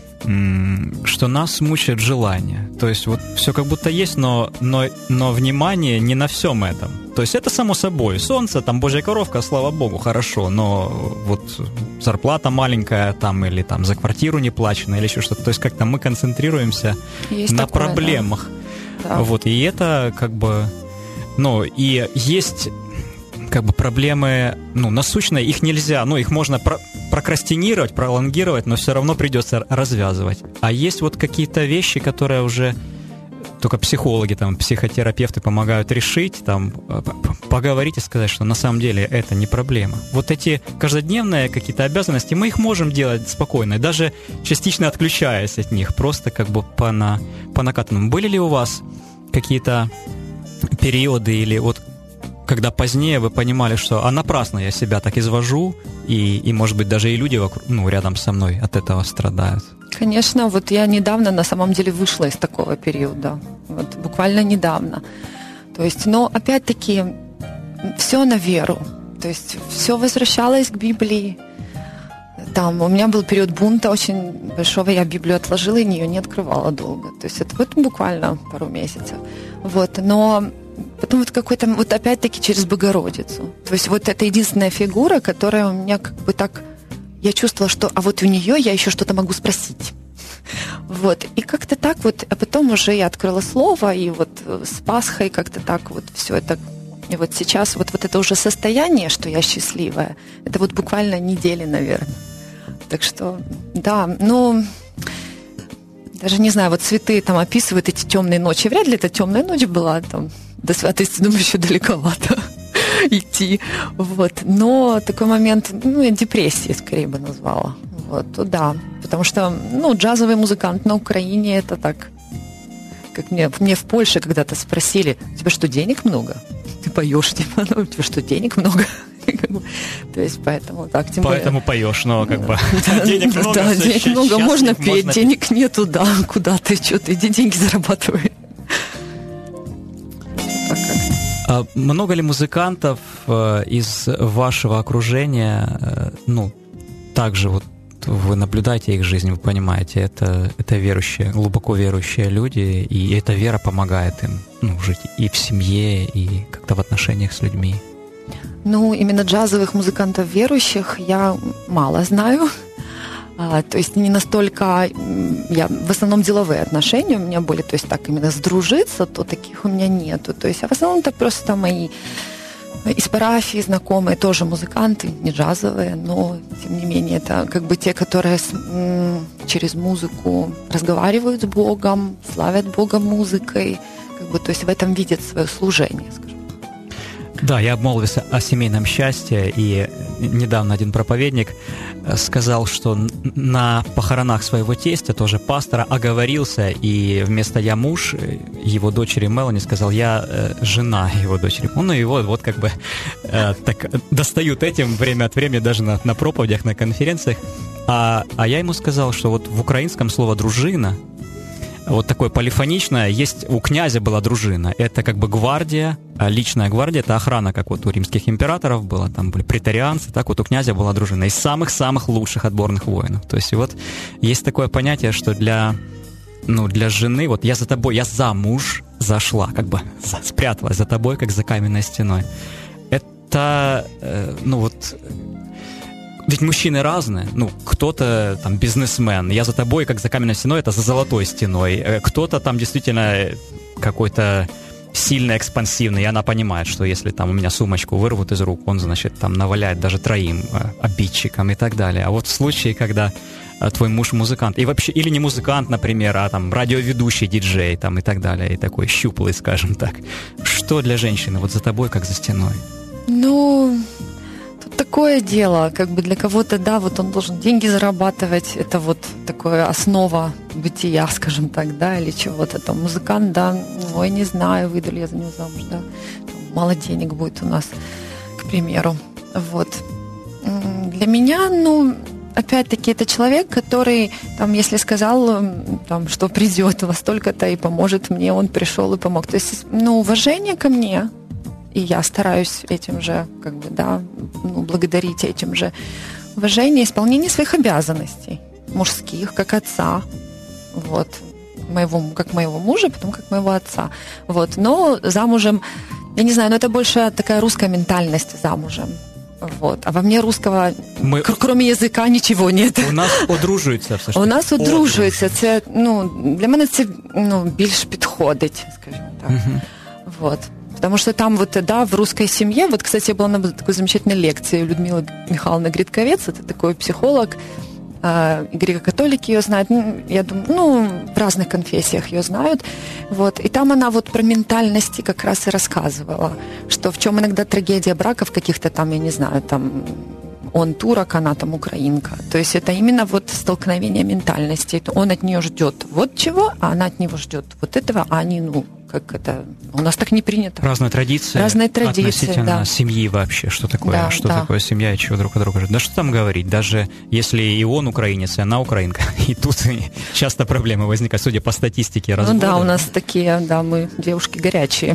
Speaker 2: что нас мучает желание. То есть вот все как будто есть, но, но, но внимание не на всем этом. То есть это само собой. Солнце, там божья коровка, слава богу, хорошо, но вот зарплата маленькая там или там за квартиру не плачено или еще что-то. То есть как-то мы концентрируемся есть на такое, проблемах. Да. Да. Вот, и это как бы... Ну, и есть как бы проблемы, ну, насущные, их нельзя, ну, их можно про- прокрастинировать, пролонгировать, но все равно придется развязывать. А есть вот какие-то вещи, которые уже только психологи, там, психотерапевты помогают решить, там, поговорить и сказать, что на самом деле это не проблема. Вот эти каждодневные какие-то обязанности, мы их можем делать спокойно, даже частично отключаясь от них, просто как бы по, на, по накатанному. Были ли у вас какие-то периоды или вот когда позднее вы понимали, что а напрасно я себя так извожу, и, и может быть, даже и люди вокруг, ну, рядом со мной от этого страдают?
Speaker 3: Конечно, вот я недавно на самом деле вышла из такого периода, вот буквально недавно. То есть, но опять-таки все на веру, то есть все возвращалось к Библии. Там у меня был период бунта очень большого, я Библию отложила и ее не открывала долго. То есть это вот буквально пару месяцев. Вот, но потом вот какой-то, вот опять-таки через Богородицу. То есть вот это единственная фигура, которая у меня как бы так... Я чувствовала, что а вот у нее я еще что-то могу спросить. Вот. И как-то так вот, а потом уже я открыла слово, и вот с Пасхой как-то так вот все это... И вот сейчас вот, вот это уже состояние, что я счастливая, это вот буквально недели, наверное. Так что, да, ну... Даже не знаю, вот цветы там описывают эти темные ночи. Вряд ли это темная ночь была, там, до святости, думаю, еще далековато идти. Вот. Но такой момент, ну, я депрессией скорее бы назвала. Вот, да. Потому что, ну, джазовый музыкант на Украине, это так, как мне, мне в Польше когда-то спросили, у тебя что, денег много? Ты поешь, типа, ну, у тебя что, денег много? То есть поэтому так, тем
Speaker 2: Поэтому более... поешь, но как бы денег много,
Speaker 3: да, денег много, можно петь, денег нету, да, куда ты, что ты, иди деньги зарабатывай.
Speaker 2: А много ли музыкантов из вашего окружения, ну, также вот вы наблюдаете их жизнь, вы понимаете, это, это верующие, глубоко верующие люди, и эта вера помогает им, ну, жить и в семье, и как-то в отношениях с людьми?
Speaker 3: Ну, именно джазовых музыкантов верующих я мало знаю. А, то есть не настолько... Я, в основном деловые отношения у меня были, то есть так именно сдружиться, то таких у меня нету. То есть, а в основном это просто мои из парафии знакомые, тоже музыканты, не джазовые, но, тем не менее, это как бы те, которые с, м, через музыку разговаривают с Богом, славят Бога музыкой, как бы, то есть в этом видят свое служение, скажем.
Speaker 2: Да, я обмолвился о семейном счастье, и недавно один проповедник сказал, что на похоронах своего тестя, тоже пастора, оговорился, и вместо «я муж» его дочери Мелани сказал «я э, жена его дочери». Ну, его вот как бы э, так достают этим время от времени даже на, на проповедях, на конференциях. А, а я ему сказал, что вот в украинском слово «дружина», вот такое полифоничное, есть у князя была дружина. Это как бы гвардия, личная гвардия, это охрана, как вот у римских императоров было, там были претарианцы, так вот у князя была дружина из самых-самых лучших отборных воинов. То есть вот есть такое понятие, что для, ну, для жены, вот я за тобой, я замуж зашла, как бы спряталась за тобой, как за каменной стеной. Это, ну вот... Ведь мужчины разные. Ну, кто-то там бизнесмен. Я за тобой, как за каменной стеной, это за золотой стеной. Кто-то там действительно какой-то сильно экспансивный, и она понимает, что если там у меня сумочку вырвут из рук, он, значит, там наваляет даже троим обидчикам и так далее. А вот в случае, когда твой муж музыкант, и вообще, или не музыкант, например, а там радиоведущий, диджей, там и так далее, и такой щуплый, скажем так. Что для женщины вот за тобой, как за стеной?
Speaker 3: Ну... Такое дело, как бы для кого-то, да, вот он должен деньги зарабатывать, это вот такая основа бытия, скажем так, да, или чего-то там. Музыкант, да, ой, не знаю, выйду ли я за него замуж, да, там, мало денег будет у нас, к примеру, вот. Для меня, ну, опять-таки, это человек, который, там, если сказал, там, что придет во столько-то и поможет мне, он пришел и помог. То есть, ну, уважение ко мне. И я стараюсь этим же, как бы, да, ну, благодарить этим же уважение, исполнение своих обязанностей мужских, как отца, вот, моего, как моего мужа, потом как моего отца, вот. Но замужем, я не знаю, но это больше такая русская ментальность замужем. Вот. А во мне русского,
Speaker 2: Мы...
Speaker 3: кроме язика, ничего нет.
Speaker 2: У нас одружуються все ж таки.
Speaker 3: У нас одружуються. Це, ну, для мене це, ну, більш підходить, скажімо так. Uh-huh. Вот. Потому что там вот, да, в русской семье, вот, кстати, я была на такой замечательной лекции у Людмилы Михайловны Гридковец, это такой психолог, э, и греко-католики ее знают, ну, я думаю, ну, в разных конфессиях ее знают, вот, и там она вот про ментальности как раз и рассказывала, что в чем иногда трагедия браков каких-то там, я не знаю, там, он турок, она там украинка. То есть это именно вот столкновение ментальностей. Он от нее ждет вот чего, а она от него ждет вот этого, а они, ну, как это... У нас так не принято.
Speaker 2: Разные традиции.
Speaker 3: Разные традиции,
Speaker 2: относительно
Speaker 3: да.
Speaker 2: семьи вообще. Что такое,
Speaker 3: да,
Speaker 2: что
Speaker 3: да.
Speaker 2: такое семья и чего друг от друга ждет. Да что там говорить, даже если и он украинец, и она украинка, и тут часто проблемы возникают, судя по статистике развода.
Speaker 3: Ну да, у нас такие, да, мы девушки горячие.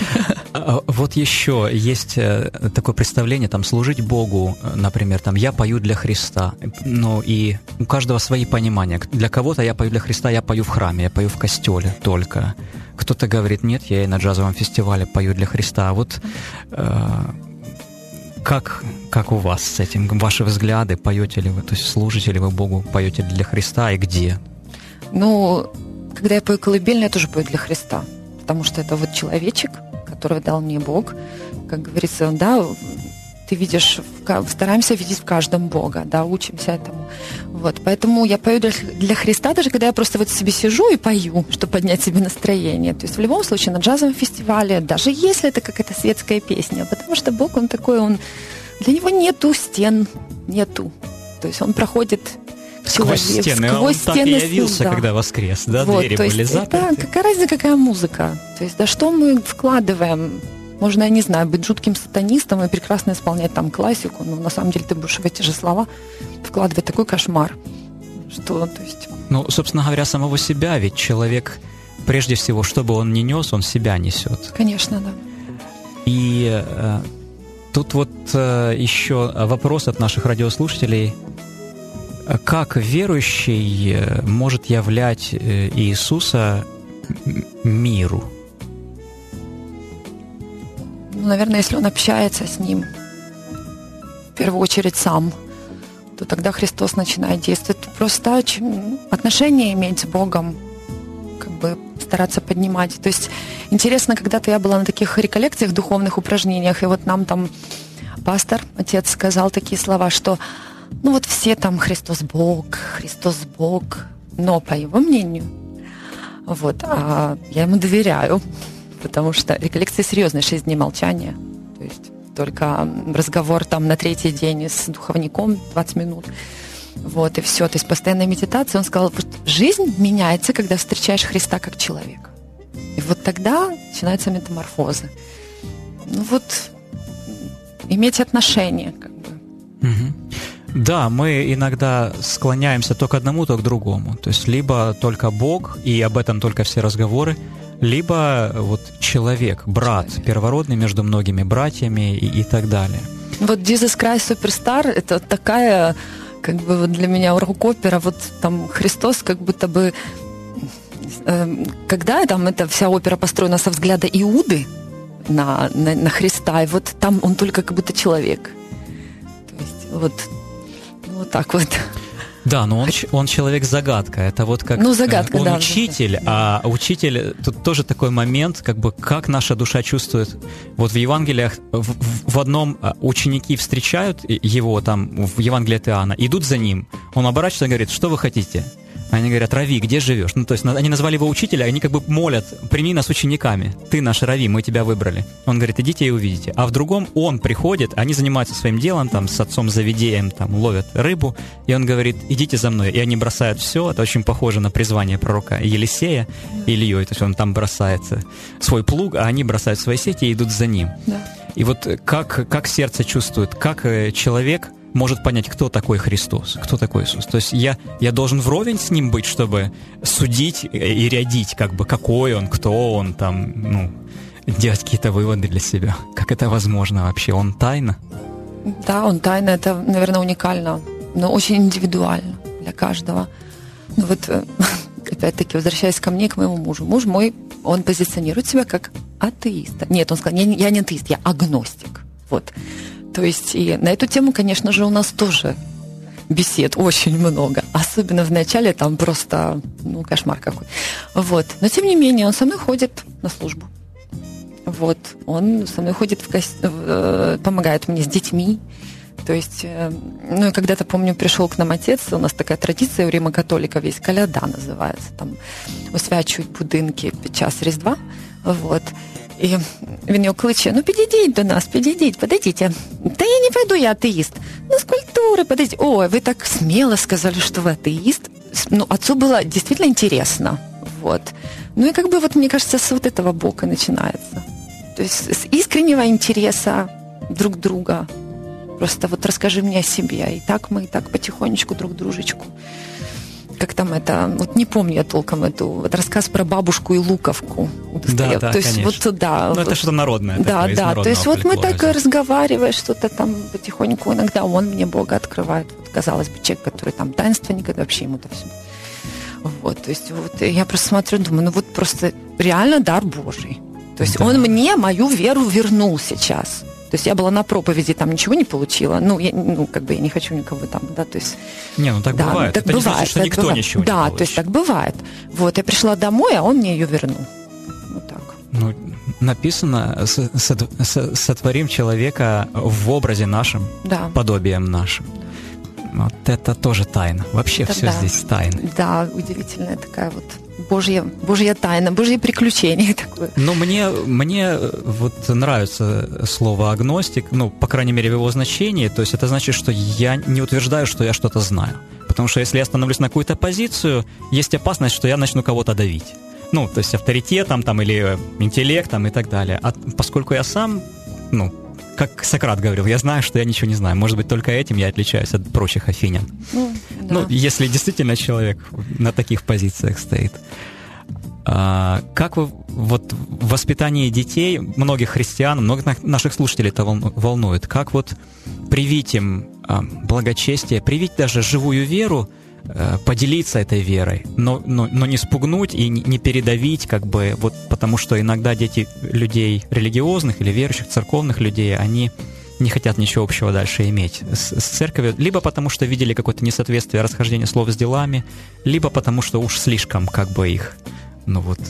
Speaker 2: Вот еще есть такое представление, там, служить Богу, например, там, я пою для Христа, ну, и у каждого свои понимания. Для кого-то я пою для Христа, я пою в храме, я пою в костеле только. Кто-то говорит, нет, я и на джазовом фестивале пою для Христа. А вот э, как, как у вас с этим? Ваши взгляды, поете ли вы, то есть служите ли вы Богу, поете для Христа и где?
Speaker 3: Ну, когда я пою колыбельную, я тоже пою для Христа, потому что это вот человечек, которого дал мне Бог. Как говорится, да, ты видишь, стараемся видеть в каждом Бога, да, учимся этому. Вот, поэтому я пою для, для Христа, даже когда я просто вот себе сижу и пою, чтобы поднять себе настроение. То есть в любом случае на джазовом фестивале, даже если это какая-то светская песня, потому что Бог, он такой, он для него нету стен, нету. То есть он проходит
Speaker 2: сквозь
Speaker 3: человек,
Speaker 2: стены,
Speaker 3: сквозь
Speaker 2: он
Speaker 3: стены,
Speaker 2: так и явился, да. Когда воскрес, да,
Speaker 3: вот,
Speaker 2: двери
Speaker 3: то есть
Speaker 2: были заперты.
Speaker 3: Это, какая разница, какая музыка? То есть, да что мы вкладываем? Можно, я не знаю, быть жутким сатанистом и прекрасно исполнять там классику, но на самом деле ты будешь в эти же слова вкладывать такой кошмар, что, то есть...
Speaker 2: Ну, собственно говоря, самого себя, ведь человек, прежде всего, что бы он ни нес, он себя несет.
Speaker 3: Конечно, да.
Speaker 2: И э, тут вот э, еще вопрос от наших радиослушателей. Как верующий может являть Иисуса миру?
Speaker 3: Ну, наверное, если он общается с ним, первую очередь сам, то тогда Христос начинает действовать. Просто отношения иметь с Богом, как бы стараться поднимать. То есть интересно, когда-то я была на таких реколлекциях, духовных упражнениях, и вот нам там пастор, отец сказал такие слова, что ну вот все там Христос Бог, Христос Бог, но по его мнению, вот, а я ему доверяю, потому что реколлекции серьезные, шесть дней молчания, то есть только разговор там на третий день с духовником двадцать минут, вот, и все, то есть постоянная медитация. Он сказал, вот, жизнь меняется, когда встречаешь Христа как человека, и вот тогда начинаются метаморфозы. Ну вот, иметь отношения, как бы.
Speaker 2: Угу. Да, мы иногда склоняемся то к одному, то к другому. То есть либо только Бог, и об этом только все разговоры, либо вот человек, брат, человек. Первородный между многими братьями и, и так далее.
Speaker 3: Вот Jesus Christ Superstar — это такая, как бы вот для меня рок-опера, вот там Христос как будто бы... Э, когда там эта вся опера построена со взгляда Иуды на, на, на Христа, и вот там он только как будто человек. То есть вот... Вот так вот.
Speaker 2: Да, но он, он человек-загадка. Это вот как
Speaker 3: ну, загадка,
Speaker 2: он
Speaker 3: да,
Speaker 2: учитель,
Speaker 3: да.
Speaker 2: А учитель, тут тоже такой момент, как бы как наша душа чувствует. Вот в Евангелиях в, в одном ученики встречают его, там, в Евангелии от Иоанна, идут за ним, он оборачивается и говорит, что вы хотите? Они говорят, Рави, где живешь? Ну, то есть они назвали его учителя, они как бы молят, прими нас учениками, ты наш Рави, мы тебя выбрали. Он говорит, идите и увидите. А в другом он приходит, они занимаются своим делом, там, с отцом Завидеем, там, ловят рыбу, и он говорит, идите за мной. И они бросают все, это очень похоже на призвание пророка Елисея, Илью, то есть он там бросает свой плуг, а они бросают свои сети и идут за ним.
Speaker 3: Да.
Speaker 2: И вот как, как сердце чувствует, как человек может понять, кто такой Христос, кто такой Иисус. То есть я, я должен вровень с ним быть, чтобы судить и рядить, как бы, какой он, кто он, там, ну, делать какие-то выводы для себя. Как это возможно вообще? Он тайна?
Speaker 3: Да, он тайна. Это, наверное, уникально, но очень индивидуально для каждого. Ну вот, опять-таки, возвращаясь ко мне, к моему мужу. Муж мой, он позиционирует себя как атеиста. Нет, он сказал, я, я не атеист, я агностик. Вот. То есть и на эту тему, конечно же, у нас тоже бесед очень много. Особенно в начале там просто, ну, кошмар какой. Вот. Но, тем не менее, он со мной ходит на службу. Вот. Он со мной ходит, в ко... помогает мне с детьми. То есть, ну, и когда-то, помню, пришел к нам отец, у нас такая традиция у римо-католиков есть, коляда называется, там, освячують будинки під час Різдва. Вот. І він його кличе, ну підійдіть до нас, підійдіть, подойдіть. Та я не пойду, я атеист. Ну, с культуры, подойдите. Ой, вы так смело сказали, что вы атеист. Ну, отцу было действительно интересно. Вот. Ну, и как бы вот, мне кажется, с вот этого бока начинается. То есть с искреннего интереса друг друга. Просто вот расскажи мне о себе. И так мы, и так потихонечку друг дружечку. Как там это, вот не помню я толком эту, вот рассказ про бабушку и луковку.
Speaker 2: Да, да,
Speaker 3: то есть
Speaker 2: конечно.
Speaker 3: Вот, да,
Speaker 2: ну,
Speaker 3: вот,
Speaker 2: это что-то народное.
Speaker 3: Да,
Speaker 2: такое,
Speaker 3: да, то есть вот мы так
Speaker 2: взять.
Speaker 3: разговариваем, что-то там потихоньку, иногда он мне Бога открывает. Вот, казалось бы, человек, который там таинственник, вообще ему-то все. Вот, то есть вот я просто смотрю, думаю, ну вот просто реально дар Божий. То есть да. Он мне мою веру вернул сейчас. То есть я была на проповеди, там ничего не получила. Ну, я, ну, как бы я не хочу никого там, да, то есть...
Speaker 2: Не, ну так
Speaker 3: да,
Speaker 2: бывает.
Speaker 3: Так
Speaker 2: это
Speaker 3: бывает,
Speaker 2: не значит, что никто
Speaker 3: бывает.
Speaker 2: ничего
Speaker 3: да,
Speaker 2: не получит.
Speaker 3: Да, то есть так бывает. Вот, я пришла домой, а он мне ее вернул. Вот так.
Speaker 2: Ну, написано, сотворим человека в образе нашем,
Speaker 3: да.
Speaker 2: подобием нашим. Вот это тоже тайна. Вообще это все да. здесь тайна.
Speaker 3: Да, удивительная такая вот Божья, Божья тайна, Божье приключение такое.
Speaker 2: Ну, мне, мне вот нравится слово агностик, ну, по крайней мере, в его значении. То есть это значит, что я не утверждаю, что я что-то знаю. Потому что если я становлюсь на какую-то позицию, есть опасность, что я начну кого-то давить. Ну, то есть авторитетом там, или интеллектом и так далее. А поскольку я сам, ну, как Сократ говорил, я знаю, что я ничего не знаю. Может быть, только этим я отличаюсь от прочих афинян. Ну, да. ну если действительно человек на таких позициях стоит. А, как вы вот в воспитании детей, многих христиан, многих наших слушателей это волнует, как вот привить им а, благочестие, привить даже живую веру, а, поделиться этой верой, но, но, но не спугнуть и не, не передавить, как бы, вот, потому что иногда дети людей религиозных или верующих, церковных людей, они не хотят ничего общего дальше иметь с, с церковью, либо потому что видели какое-то несоответствие, расхождение слов с делами, либо потому что уж слишком как бы их, ну вот...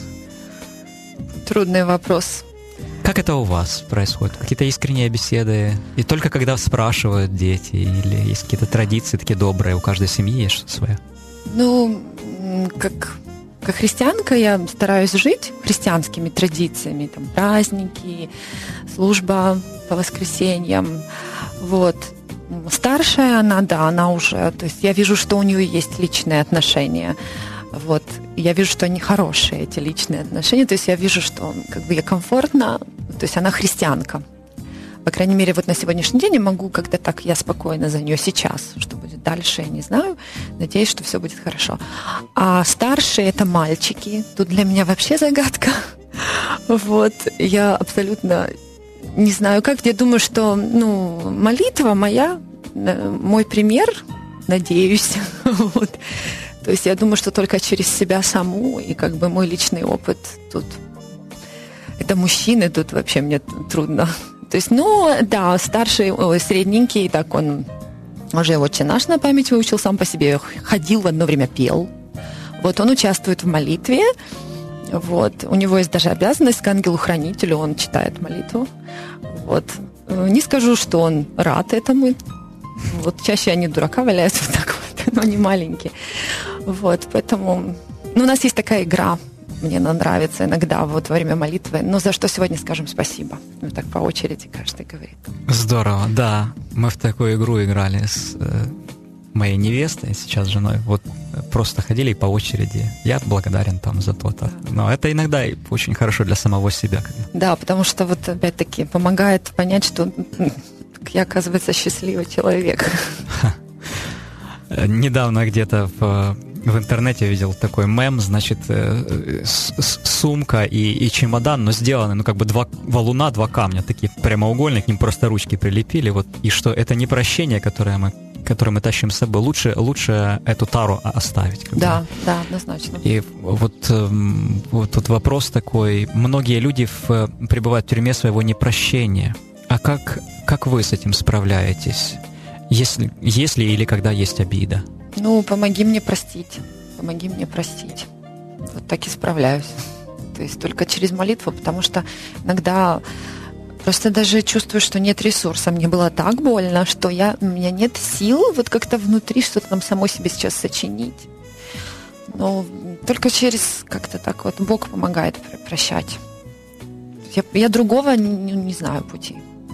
Speaker 3: Трудный вопрос.
Speaker 2: Как это у вас происходит? Какие-то искренние беседы? И только когда спрашивают дети? Или есть какие-то традиции такие добрые? У каждой семьи есть что-то свое?
Speaker 3: Ну, как, как христианка я стараюсь жить христианскими традициями. Там праздники, служба по воскресеньям. Вот. Старшая она, да, она уже... То есть я вижу, что у нее есть личные отношения. Вот. Я вижу, что они хорошие, эти личные отношения. То есть я вижу, что как бы ей комфортно. То есть она христианка. По крайней мере, вот на сегодняшний день я могу как-то так, я спокойна за нее сейчас. Что будет дальше, я не знаю. Надеюсь, что все будет хорошо. А старшие — это мальчики. Тут для меня вообще загадка. Вот. Я абсолютно не знаю как. Я думаю, что ну, молитва моя, мой пример, надеюсь. Вот. То есть я думаю, что только через себя саму и как бы мой личный опыт тут... Это мужчины, тут вообще мне трудно. То есть, ну, да, старший, ой, средненький, так он уже «Отче наш» на память выучил, сам по себе ходил, в одно время пел. Вот, он участвует в молитве. Вот, у него есть даже обязанность к ангелу-хранителю, он читает молитву. Вот. Не скажу, что он рад этому. Вот, чаще они дурака валяются вот так вот, но они маленькие. Вот, поэтому... Ну, у нас есть такая игра, мне она нравится иногда вот во время молитвы. Но за что сегодня скажем спасибо? Вот так по очереди каждый говорит.
Speaker 2: Здорово, да. Мы в такую игру играли с э, моей невестой, сейчас с женой. Вот просто ходили по очереди. Я благодарен там за то-то. Но это иногда очень хорошо для самого себя.
Speaker 3: Да, потому что вот опять-таки помогает понять, что я, оказывается, счастливый человек.
Speaker 2: Недавно где-то в, в интернете видел такой мем, значит, э, с, с, сумка и, и чемодан, но сделаны, ну, как бы два валуна, два камня, такие прямоугольные, к ним просто ручки прилепили, вот, и что это не прощение, которое мы, которое мы тащим с собой, лучше, лучше эту тару оставить.
Speaker 3: Да, да, однозначно.
Speaker 2: И вот, вот тут вопрос такой, многие люди в, пребывают в тюрьме своего непрощения, а как, как вы с этим справляетесь? Если, если или когда есть обида?
Speaker 3: Ну, помоги мне простить. Помоги мне простить. Вот так и справляюсь. То есть только через молитву, потому что иногда просто даже чувствую, что нет ресурса. Мне было так больно, что я, у меня нет сил вот как-то внутри что-то там самой себе сейчас сочинить. Но только через как-то так вот Бог помогает прощать. Я, я другого не, не знаю пути.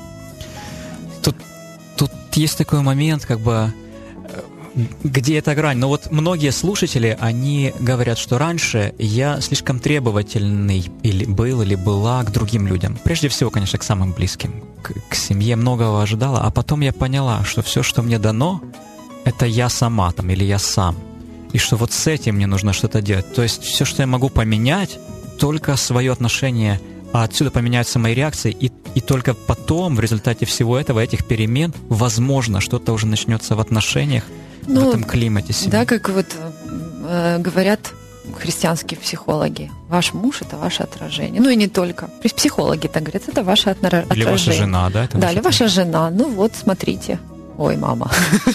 Speaker 2: Тут Тут есть такой момент, как бы, где эта грань. Но вот многие слушатели, они говорят, что раньше я слишком требовательный или был, или была к другим людям. Прежде всего, конечно, к самым близким, к, к семье многого ожидала. А потом я поняла, что все, что мне дано, это я сама там, или я сам. И что вот с этим мне нужно что-то делать. То есть все, что я могу поменять, только свое отношение, а отсюда поменяются мои реакции, и, и только потом, в результате всего этого, этих перемен, возможно, что-то уже начнется в отношениях, ну, в этом климате себе.
Speaker 3: Да, как вот э, говорят христианские психологи, ваш муж — это ваше отражение. Ну и не только. Психологи так говорят, это ваше отражение.
Speaker 2: Или ваша жена, да? Это
Speaker 3: да, или ваша жена. Ну вот, смотрите. Ой, мама.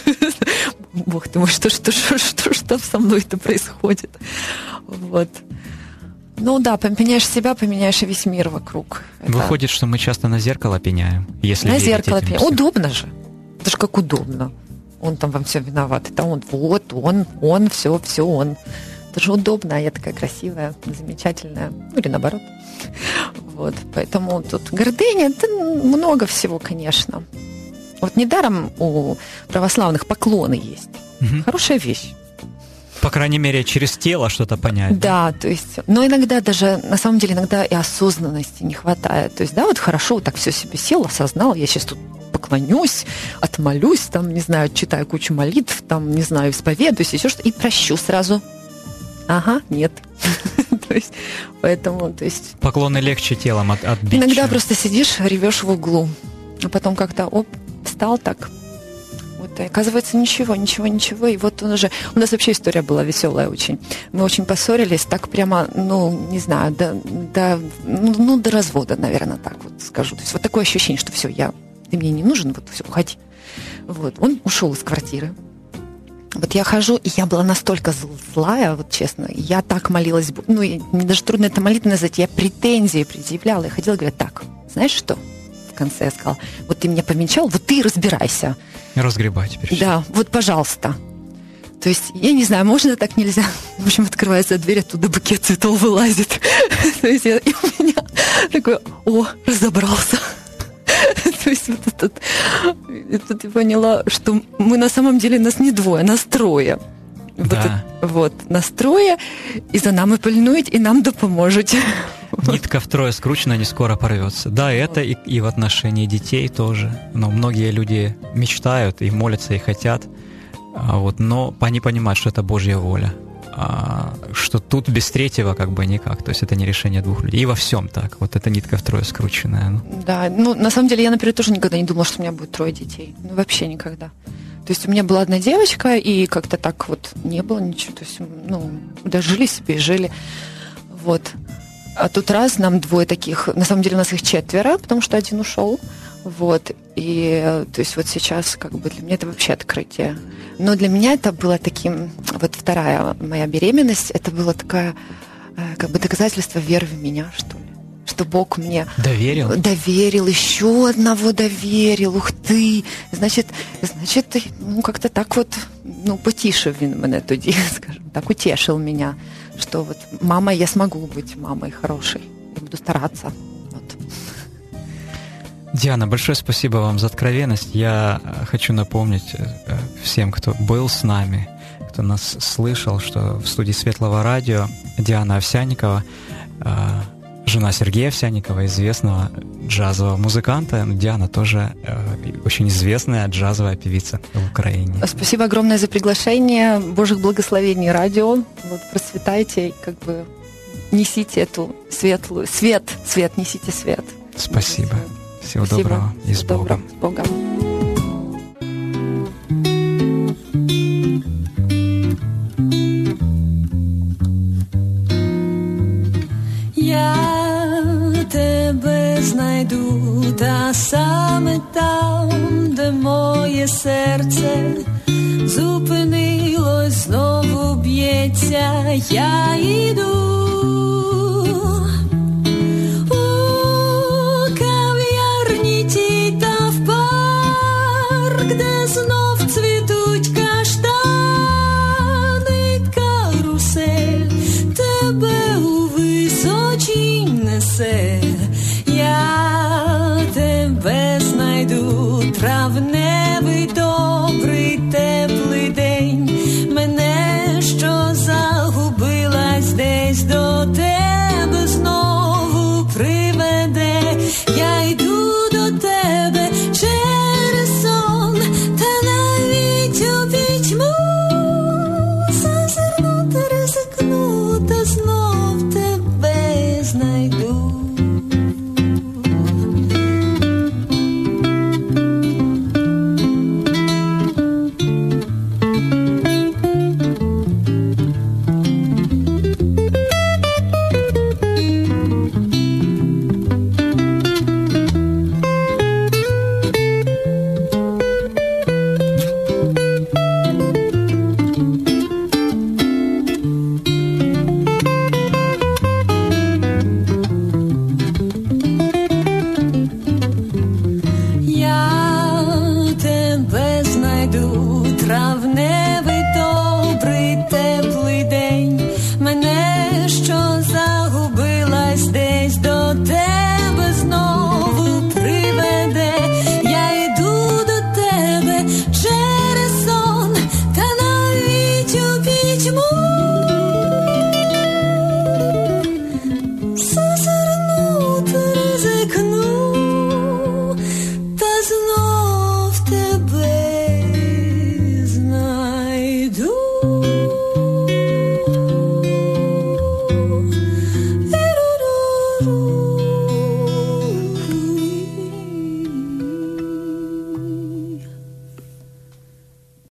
Speaker 3: Бог ты мой, что, что, что, что, что со мной-то происходит? Вот. Ну да, поменяешь себя, поменяешь и весь мир вокруг. Это...
Speaker 2: Выходит, что мы часто на зеркало пеняем. Если
Speaker 3: на зеркало пеняем. Удобно же. Это же как удобно. Он там вам все виноват. Это он, вот, он, он, все, все он. Это же удобно, а я такая красивая, замечательная. Ну или наоборот. Вот, поэтому тут гордыня, это много всего, конечно. Вот недаром у православных поклоны есть. Угу. Хорошая вещь.
Speaker 2: По крайней мере, через тело что-то понять.
Speaker 3: Да, да, то есть, но иногда даже, на самом деле, иногда и осознанности не хватает. То есть, да, вот хорошо, вот так все себе сел, осознал, я сейчас тут поклонюсь, отмолюсь, там, не знаю, читаю кучу молитв, там, не знаю, исповедуюсь, еще что-то, и прощу сразу. Ага, нет. То есть, поэтому, то есть...
Speaker 2: Поклоны легче телом от, отбить.
Speaker 3: Иногда просто сидишь, ревешь в углу, а потом как-то, оп, встал так. Вот, и оказывается, ничего, ничего, ничего. И вот он уже... У нас вообще история была веселая очень. Мы очень поссорились, так прямо, ну, не знаю, до, до, ну, до развода, наверное, так вот скажу. То есть вот такое ощущение, что все, я, ты мне не нужен, вот все, уходи. Вот, он ушел из квартиры. Вот я хожу, и я была настолько злая, вот честно, я так молилась, ну, мне даже трудно это молитвой назвать, я претензии предъявляла, я ходила и говорила, так, знаешь что? В конце я сказала, вот ты меня помечал, вот ты и разбирайся.
Speaker 2: Разгребай теперь.
Speaker 3: Да, вот, пожалуйста. То есть, я не знаю, можно, так нельзя. В общем, открывается дверь, оттуда букет цветов вылазит. То есть, я, и у меня такое, о, разобрался. То есть, вот этот... И тут я поняла, что мы на самом деле, нас не двое, нас трое. Вот,
Speaker 2: Да.
Speaker 3: это, вот, нас трое, и за нами пильнують, и нам допоможуть.
Speaker 2: Нитка втрое скручена, не скоро порвется. Да, это и, и в отношении детей тоже. Но многие люди мечтают и молятся, и хотят, а вот, но они понимают, что это Божья воля. А, что тут без третьего как бы никак. То есть это не решение двух людей. И во всем так. Вот эта нитка втрое скрученная. Ну.
Speaker 3: Да, ну, на самом деле, я, например, тоже никогда не думала, что у меня будет трое детей. Ну, вообще никогда. То есть у меня была одна девочка, и как-то так вот не было ничего. То есть, ну, да, жили себе и жили. Вот. А тут раз, нам двое таких, на самом деле у нас их четверо, потому что один ушел. Вот. И, то есть вот сейчас как бы для меня это вообще открытие. Но для меня это было таким, вот вторая моя беременность, это было такое, как бы доказательство веры в меня, что ли. Что Бог мне
Speaker 2: доверил,
Speaker 3: доверил, еще одного доверил, ух ты. Значит, значит, ну как-то так вот, ну, потішив він мене тоді, скажем так, утешил меня, что вот мама, я смогу быть мамой хорошей, я буду стараться. Вот.
Speaker 2: Диана, большое спасибо вам за откровенность. Я хочу напомнить всем, кто был с нами, кто нас слышал, что в студии Светлого радио Диана Овсянникова, жена Сергея Овсянникова, известного джазового музыканта. Диана тоже очень известная джазовая певица в Украине.
Speaker 3: Спасибо огромное за приглашение. Божьих благословений радио. Вот, процветайте, как бы несите эту светлую... Свет, свет, несите свет.
Speaker 2: Спасибо. Всего
Speaker 3: Спасибо.
Speaker 2: доброго и с Богом.
Speaker 3: С Богом.
Speaker 4: Я тебе знайду, та саме там, де моє серце зупинилось, знову б'ється, я йду.